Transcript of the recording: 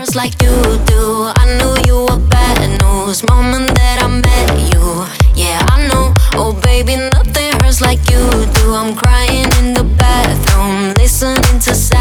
hurts like you do. I knew you were bad news moment that I met you. Yeah, I know. Oh baby, nothing hurts like you do. I'm crying in the bathroom, listening to